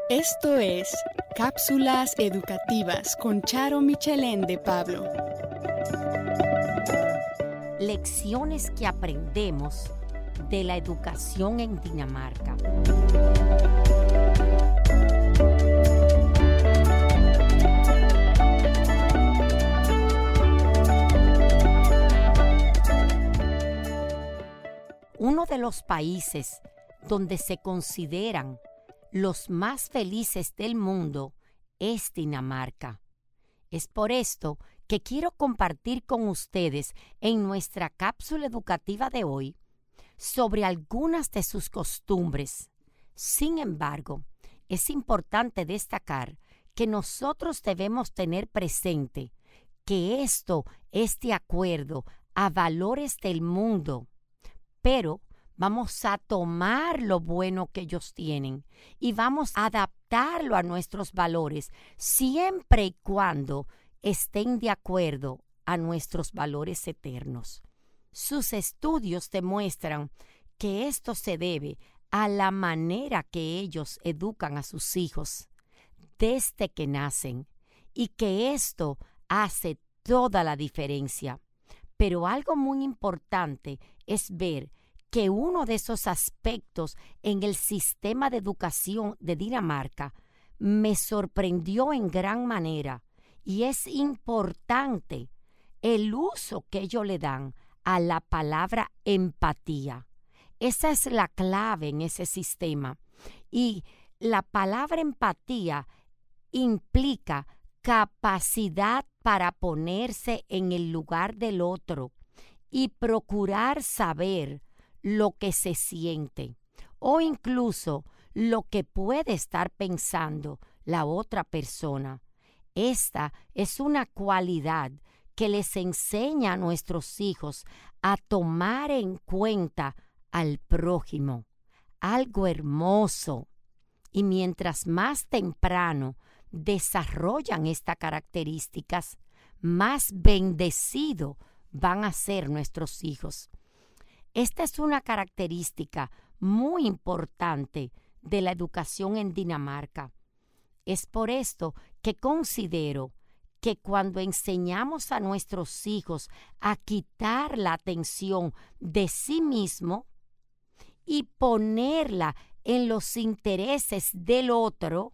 Esto es Cápsulas Educativas con Charo Michelén de Pablo. Lecciones que aprendemos de la educación en Dinamarca. Uno de los países donde se consideran los más felices del mundo es Dinamarca. Es por esto que quiero compartir con ustedes en nuestra cápsula educativa de hoy sobre algunas de sus costumbres. Sin embargo, es importante destacar que nosotros debemos tener presente que esto es de acuerdo a valores del mundo, pero vamos a tomar lo bueno que ellos tienen y vamos a adaptarlo a nuestros valores siempre y cuando estén de acuerdo a nuestros valores eternos. Sus estudios demuestran que esto se debe a la manera que ellos educan a sus hijos desde que nacen y que esto hace toda la diferencia. Pero algo muy importante es ver que uno de esos aspectos en el sistema de educación de Dinamarca me sorprendió en gran manera, y es importante el uso que ellos le dan a la palabra empatía. Esa es la clave en ese sistema. Y la palabra empatía implica capacidad para ponerse en el lugar del otro y procurar saber lo que se siente o incluso lo que puede estar pensando la otra persona. Esta es una cualidad que les enseña a nuestros hijos a tomar en cuenta al prójimo. Algo hermoso. Y mientras más temprano desarrollan estas características, más bendecidos van a ser nuestros hijos. Esta es una característica muy importante de la educación en Dinamarca. Es por esto que considero que cuando enseñamos a nuestros hijos a quitar la atención de sí mismo y ponerla en los intereses del otro,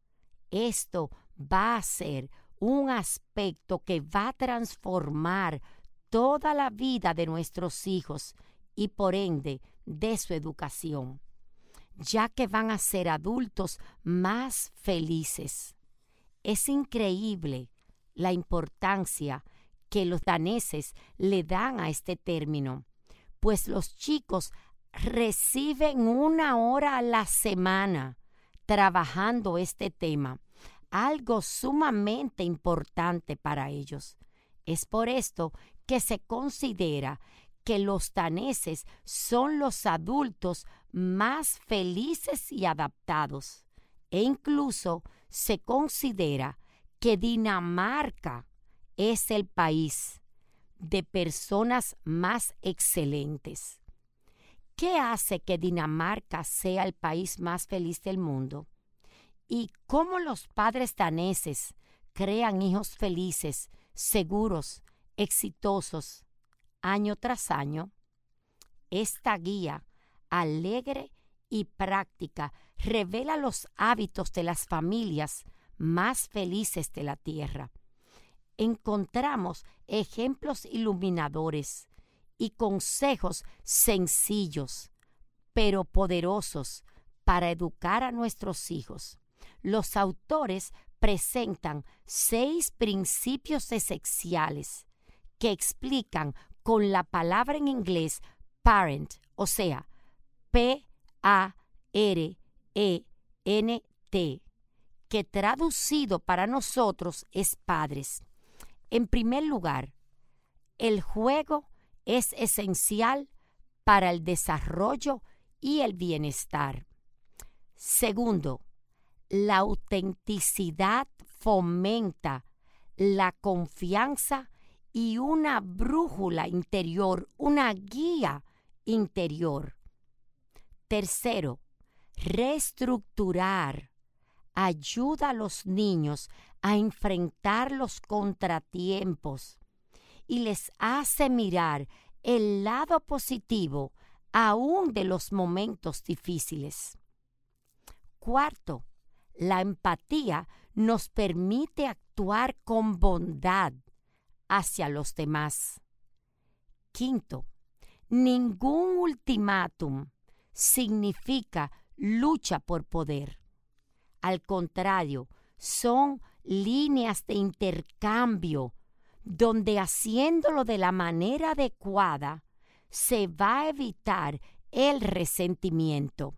esto va a ser un aspecto que va a transformar toda la vida de nuestros hijos y por ende de su educación, ya que van a ser adultos más felices. Es increíble la importancia que los daneses le dan a este término, pues los chicos reciben 1 hora a la semana trabajando este tema, algo sumamente importante para ellos. Es por esto que se considera que los daneses son los adultos más felices y adaptados, e incluso se considera que Dinamarca es el país de personas más excelentes. ¿Qué hace que Dinamarca sea el país más feliz del mundo? ¿Y cómo los padres daneses crean hijos felices, seguros, exitosos, año tras año? Esta guía alegre y práctica revela los hábitos de las familias más felices de la tierra. Encontramos ejemplos iluminadores y consejos sencillos, pero poderosos para educar a nuestros hijos. Los autores presentan 6 principios esenciales que explican con la palabra en inglés parent, o sea, P-A-R-E-N-T, que traducido para nosotros es padres. En primer lugar, el juego es esencial para el desarrollo y el bienestar. Segundo, la autenticidad fomenta la confianza y una brújula interior, una guía interior. Tercero, reestructurar ayuda a los niños a enfrentar los contratiempos y les hace mirar el lado positivo aún de los momentos difíciles. Cuarto, la empatía nos permite actuar con bondad hacia los demás. Quinto, ningún ultimátum significa lucha por poder. Al contrario, son líneas de intercambio donde haciéndolo de la manera adecuada se va a evitar el resentimiento.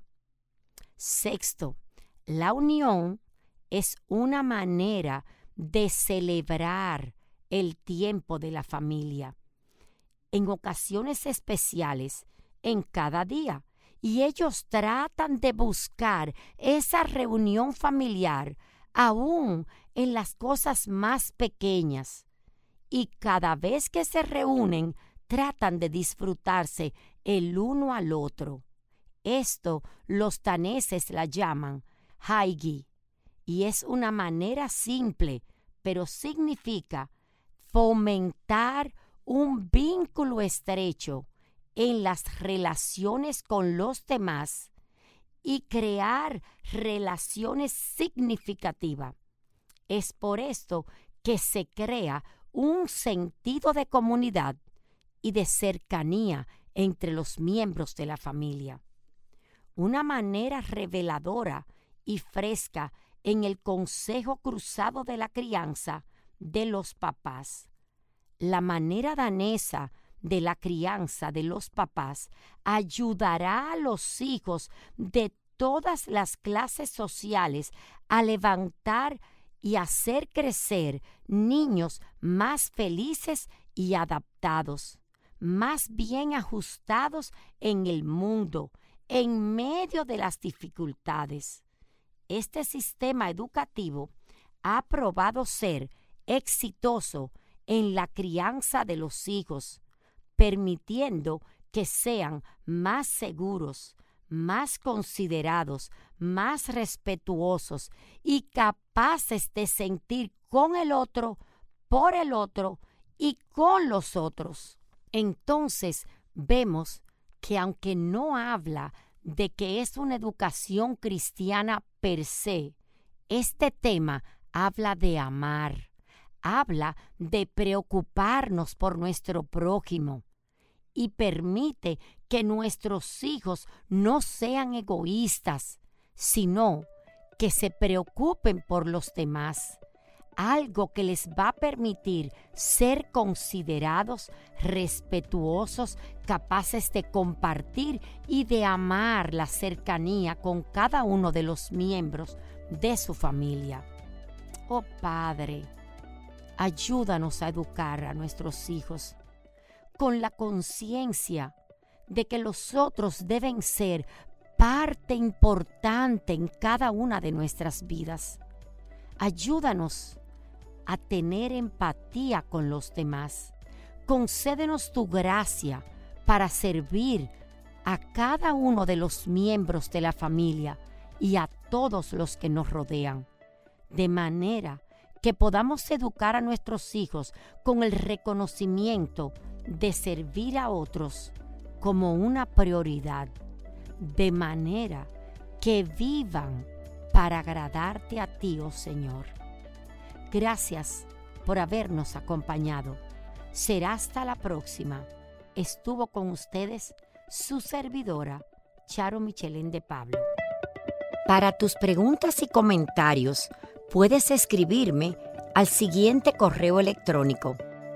Sexto, la unión es una manera de celebrar el tiempo de la familia en ocasiones especiales en cada día, y ellos tratan de buscar esa reunión familiar aún en las cosas más pequeñas, y cada vez que se reúnen tratan de disfrutarse el uno al otro. Esto los daneses la llaman haigi, y es una manera simple, pero significa fomentar un vínculo estrecho en las relaciones con los demás y crear relaciones significativas. Es por esto que se crea un sentido de comunidad y de cercanía entre los miembros de la familia. Una manera reveladora y fresca en el consejo cruzado de la crianza de los papás. La manera danesa de la crianza de los papás ayudará a los hijos de todas las clases sociales a levantar y hacer crecer niños más felices y adaptados, más bien ajustados en el mundo, en medio de las dificultades. Este sistema educativo ha probado ser exitoso en la crianza de los hijos, permitiendo que sean más seguros, más considerados, más respetuosos y capaces de sentir con el otro, por el otro y con los otros. Entonces vemos que aunque no habla de que es una educación cristiana per se, este tema habla de amar, habla de preocuparnos por nuestro prójimo y permite que nuestros hijos no sean egoístas, sino que se preocupen por los demás, algo que les va a permitir ser considerados, respetuosos, capaces de compartir y de amar la cercanía con cada uno de los miembros de su familia. Oh Padre, ayúdanos a educar a nuestros hijos con la conciencia de que los otros deben ser parte importante en cada una de nuestras vidas. Ayúdanos a tener empatía con los demás. Concédenos tu gracia para servir a cada uno de los miembros de la familia y a todos los que nos rodean, de manera que podamos educar a nuestros hijos con el reconocimiento de servir a otros como una prioridad, de manera que vivan para agradarte a ti, oh Señor. Gracias por habernos acompañado. Será hasta la próxima. Estuvo con ustedes su servidora, Charo Michelén de Pablo. Para tus preguntas y comentarios, puedes escribirme al siguiente correo electrónico: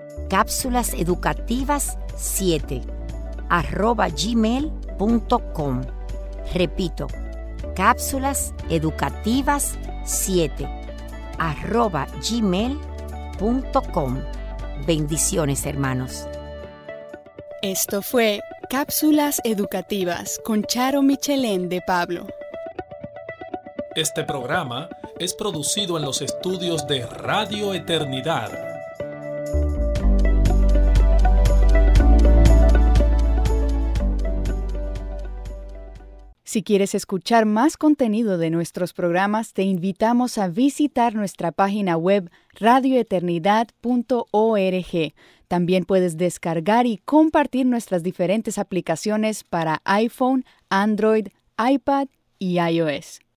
cápsulaseducativas7@gmail.com. Repito, cápsulaseducativas7@gmail.com. Bendiciones, hermanos. Esto fue Cápsulas Educativas con Charo Michelén de Pablo. Este programa es producido en los estudios de Radio Eternidad. Si quieres escuchar más contenido de nuestros programas, te invitamos a visitar nuestra página web radioeternidad.org. También puedes descargar y compartir nuestras diferentes aplicaciones para iPhone, Android, iPad y iOS.